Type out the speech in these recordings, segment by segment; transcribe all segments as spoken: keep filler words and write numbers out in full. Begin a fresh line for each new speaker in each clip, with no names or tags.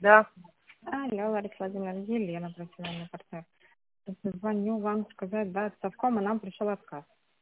Да.
Алло, Лариса Владимировна, Елена, профессиональный партнер. Звоню вам сказать, да, от Совкома нам пришел отказ.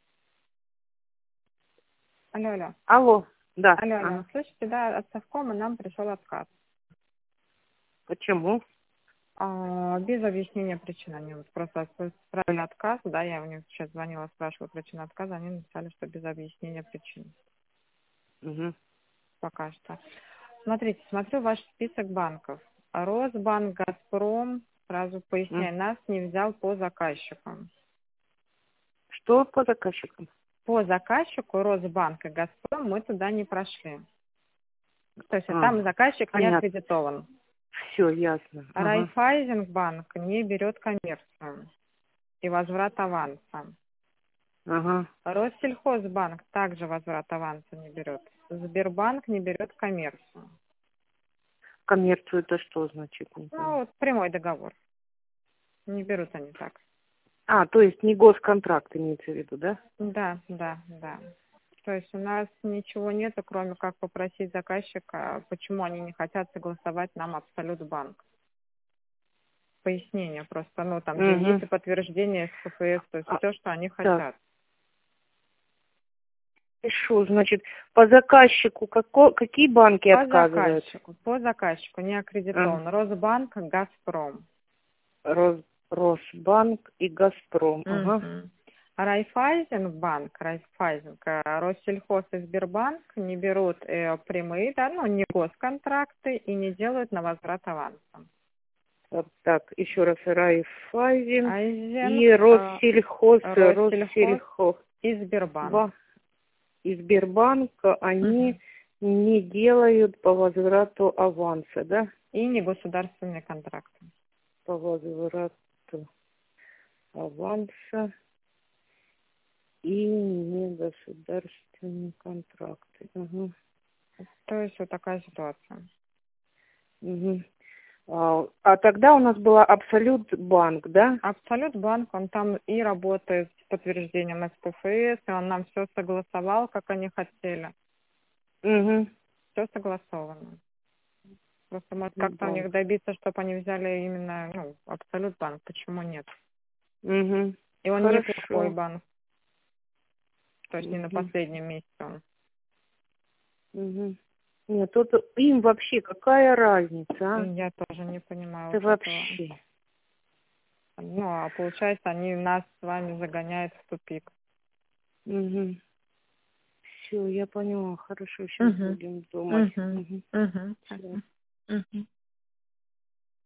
Алло, алло.
Алло. Да.
Алло, алло.
Ага.
Слышите, да, от Совкома нам пришел отказ.
Почему?
А, без объяснения причин. Они вот просто отправили отказ, да, я у них сейчас звонила, спрашивала причину отказа, они написали, что без объяснения причин.
Угу.
Пока что. Смотрите, смотрю ваш список банков. Росбанк, Газпром, сразу поясняю, нас не взял по заказчикам.
Что по заказчикам?
По заказчику Росбанк и Газпром мы туда не прошли. То есть
А,
там заказчик не
понятно.
аккредитован.
Все ясно. Ага.
Райфайзенбанк не берет коммерцию и возврат аванса.
Ага.
Россельхозбанк также возврат аванса не берет. Сбербанк не берет коммерцию.
Коммерцию это что значит? Не
Ну,
понял.
вот прямой договор. Не берут они так.
А, то есть не госконтракт имеется в виду, да?
Да, да, да. То есть у нас ничего нету, кроме как попросить заказчика, почему они не хотят согласовать нам Абсолют банк. Пояснение просто, ну там же есть
Угу.
и подтверждение с ПФС, то есть
А,
все, что они
так.
хотят.
Пишу, значит, по заказчику како, какие банки
По
отказывают?
заказчику, по заказчику не
Ага.
аккредитован. Росбанк, Газпром.
Рос, Росбанк и Газпром. Ага.
Угу. Райфайзенбанк, Райфайзен, э, Россельхоз и Сбербанк не берут э, прямые, да, ну, не госконтракты и не делают на возврат аванса.
Вот так, еще раз, Райфайзен
Айзен,
и
э,
Россельхоз,
Россельхоз
Россельхоз
и Сбербанк.
два и Сбербанк,
Угу.
они не делают по возврату аванса, да?
И не государственные контракты.
По возврату аванса и не государственные контракты. Угу.
То есть вот такая ситуация.
Угу. А, а тогда у нас была Абсолют банк, да?
Абсолют банк, он там и работает с подтверждением эс пэ эф эс, и он нам все согласовал, как они хотели.
Угу.
Все согласовано. Просто может как-то у
Банк.
них добиться, чтобы они взяли именно, ну, Абсолют банк. Почему нет?
Угу.
И он неплохой
Хорошо.
банк. То есть не на
Угу.
последнем месте он.
Угу. Нет, тут им вообще какая разница, а?
Я тоже не понимаю
Это
вот этого.
вообще.
Ну, а получается, они нас с вами загоняют в тупик.
Угу. Все, я поняла. Хорошо, сейчас
Угу.
будем думать.
Угу.
Угу.
Угу.
Все.
Угу.